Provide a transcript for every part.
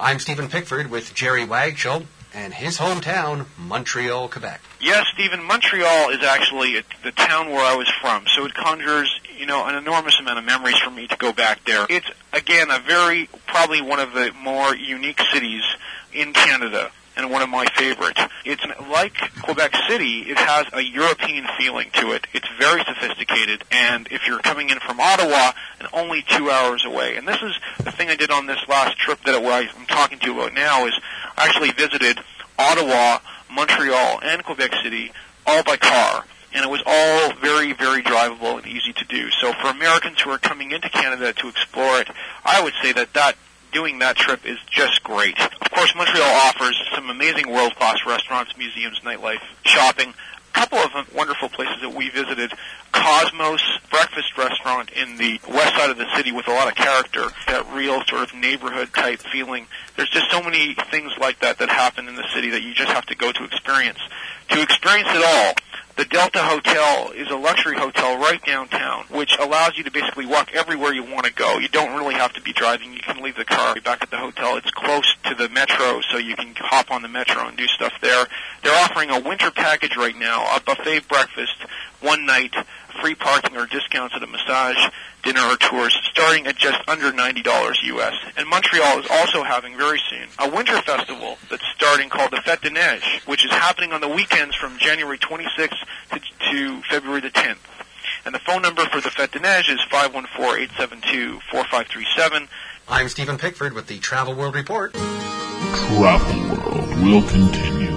I'm Stephen Pickford with Jerry Wagshall and his hometown, Montreal, Quebec. Yes, Stephen, Montreal is actually the town where I was from, so it conjures, an enormous amount of memories for me to go back there. It's, again, probably one of the more unique cities in Canada, and one of my favorites. It's like Quebec City, it has a European feeling to it. It's very sophisticated, and if you're coming in from Ottawa, and only 2 hours away. And this is the thing I did on this last trip that I'm talking to you about now, is I actually visited Ottawa, Montreal, and Quebec City, all by car. And it was all very, very drivable and easy to do. So for Americans who are coming into Canada to explore it, I would say that doing that trip is just great. Of course, Montreal offers some amazing world-class restaurants, museums, nightlife, shopping. A couple of wonderful places that we visited. Cosmos breakfast restaurant in the west side of the city with a lot of character, that real sort of neighborhood-type feeling. There's just so many things like that happen in the city that you just have to go to experience. To experience it all, the Delta Hotel is a luxury hotel right downtown, which allows you to basically walk everywhere you want to go. You don't really have to be driving. You can leave the car back at the hotel. It's close to the metro, so you can hop on the metro and do stuff there. They're offering a winter package right now, a buffet breakfast, one night, free parking or discounts at a massage, dinner or tours, starting at just under $90 U.S. And Montreal is also having very soon a winter festival that's starting called the Fête de Neige, which is happening on the weekends from January 26th to February the 10th. And the phone number for the Fête de Neige is 514-872-4537. I'm Stephen Pickford with the Travel World Report. Travel World will continue.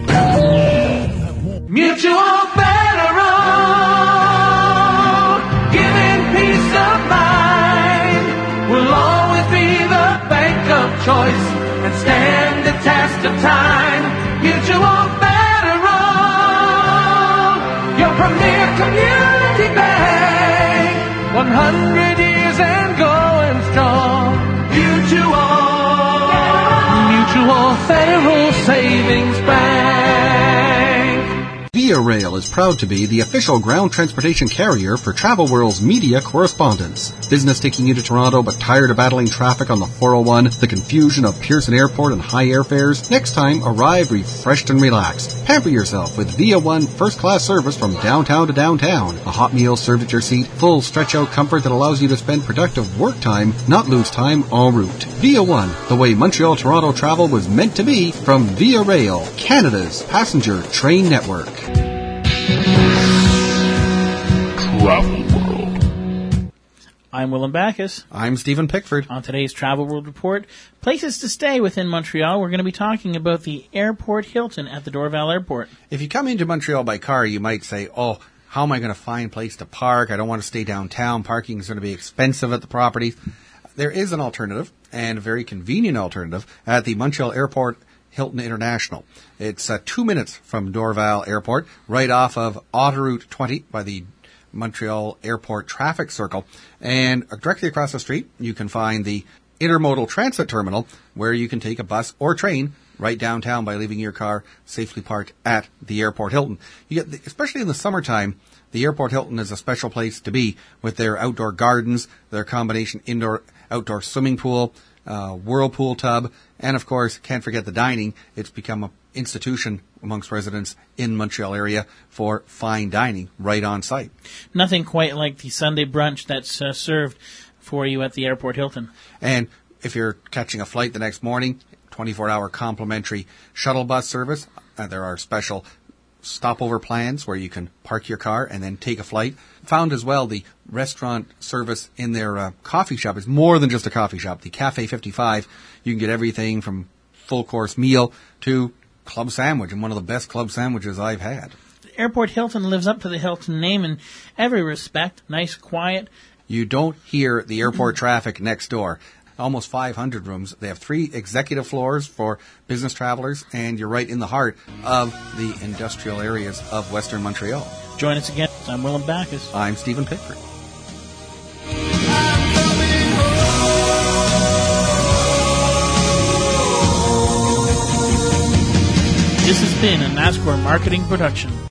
Mutual Federal, giving peace of mind, will always be the bank of choice and stand the test of time. Mutual Federal, your premier community bank, 100 years and going strong. Mutual Federal Savings Bank. Via Rail is proud to be the official ground transportation carrier for Travel World's media correspondence. Business taking you to Toronto but tired of battling traffic on the 401, the confusion of Pearson Airport and high airfares? Next time, arrive refreshed and relaxed. Pamper yourself with Via One first-class service from downtown to downtown. A hot meal served at your seat, full stretch-out comfort that allows you to spend productive work time, not lose time en route. Via One, the way Montreal-Toronto travel was meant to be, from Via Rail, Canada's passenger train network. Travel World. I'm Willem Backus. I'm Stephen Pickford. On today's Travel World Report, places to stay within Montreal, we're going to be talking about the Airport Hilton at the Dorval Airport. If you come into Montreal by car, you might say, how am I going to find a place to park? I don't want to stay downtown. Parking is going to be expensive at the property. There is an alternative, and a very convenient alternative, at the Montreal Airport Hilton International. It's 2 minutes from Dorval Airport, right off of Autoroute 20 by the Montreal Airport Traffic Circle. And directly across the street, you can find the Intermodal Transit Terminal, where you can take a bus or train right downtown by leaving your car safely parked at the Airport Hilton. You get, especially in the summertime, the Airport Hilton is a special place to be with their outdoor gardens, their combination indoor-outdoor swimming pool, whirlpool tub, and of course, can't forget the dining. It's become an institution amongst residents in Montreal area for fine dining right on site. Nothing quite like the Sunday brunch that's served for you at the Airport Hilton. And if you're catching a flight the next morning, 24-hour complimentary shuttle bus service. There are special stopover plans where you can park your car and then take a flight. Found as well the restaurant service in their coffee shop is more than just a coffee shop. The Cafe 55, you can get everything from full course meal to club sandwich, and one of the best club sandwiches I've had. Airport Hilton lives up to the Hilton name in every respect. Nice, quiet. You don't hear the airport traffic next door. Almost 500 rooms. They have 3 executive floors for business travelers, and you're right in the heart of the industrial areas of Western Montreal. Join us again. I'm Willem Backus. I'm Stephen Pickford. This has been a NASCAR marketing production.